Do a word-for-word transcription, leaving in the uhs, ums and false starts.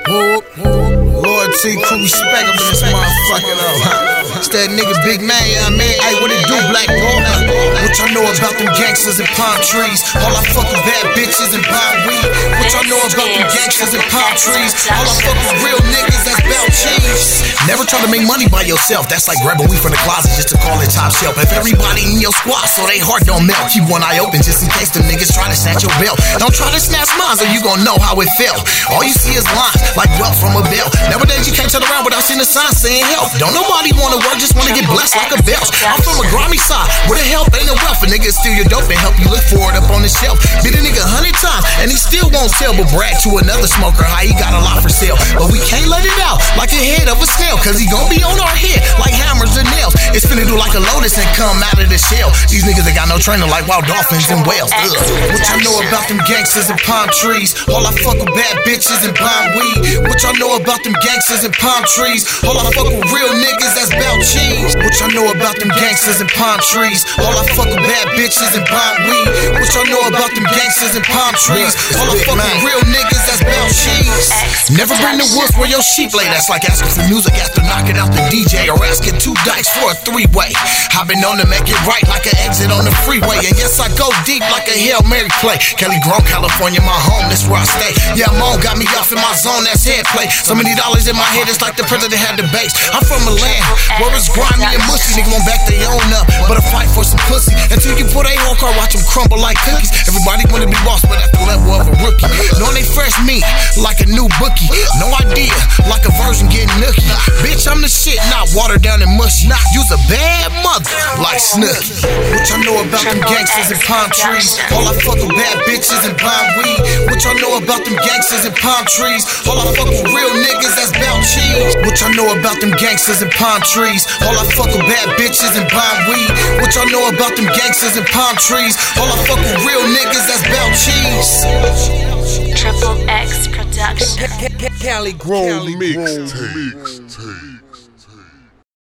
Whoop, whoop. Loyalty, crew respect up in this motherfucker though. It's that nigga Big Man, yeah, man. Hey, what it do, Black Boy? What y'all know about them gangsters and palm trees? All I fuck with bad bitches and palm weed. What y'all know about them gangsters and palm trees? All I fuck with real niggas that's belt cheese. Never try to make money by yourself. That's like grabbing weed from the closet just to call it top shelf. If everybody in your squad so they heart don't melt, keep one eye open just in case them niggas try to snatch your belt. Don't try to snatch mine or you gon' know how it felt. All you see is lines like wealth from a belt. Nowadays you can't turn around without seeing a sign saying help. Don't nobody wanna work, just wanna get blessed like a belt. I'm from a grimy side where the help ain't no wealth. A nigga steal your dope and help you look for it up on the shelf. Beat a nigga a hundred times and he still won't tell, but brag to another smoker how he got a lot for sale. But we can't let it out like a head of a snail, cause he gon' be on our head like hammers and nails. It's finna do like a lotus and come out of the shell. These niggas ain't got no trainer like wild dolphins and whales. Ugh. What y'all know about them gangsters and palm trees? All I fuck with bad bitches and palm weed. What y'all know about them gangsters and palm trees? All I fuck with real niggas that's belt cheese. What y'all know about them gangsters and palm trees? All I fuck with bad bitches and palm weed. What y'all know about them gangsters and palm trees? All I fuck with real niggas that's belt cheese. Never bring the woods where your sheep lay. That's like asking for music after knocking out the D J, or asking two dykes for a three-way. I've been known to make it right like an exit on the freeway. And yes, I go deep like a Hail Mary play. Kelly Grove, California, my home, that's where I stay. Yeah, I'm on, got me off in my zone, that's head play. So many dollars in my head, it's like the president had the base. I'm from a land where it's grimy and mushy. Nigga won't back their own up, but a fight for some pussy. Until you put a whole car, watch them crumble like cookies. Everybody wanna be boss, but at the level of a rookie. Knowing they fresh meat like a new bookie. No idea, like a version getting nookie. Bitch, I'm the shit, not watered down and mushy. You's a bad mother, like Snooki. What y'all know about them gangsters and palm trees? All I fuck with bad bitches and palm weed. What y'all know about them gangsters and palm trees? All I fuck with real niggas that's belt cheese. What y'all know about them gangsters and palm trees? All I fuck with bad bitches and palm weed. What y'all know about them gangsters and palm trees? All I fuck with real niggas that's belt cheese. Triple X Production. Cali Grove Mixtape.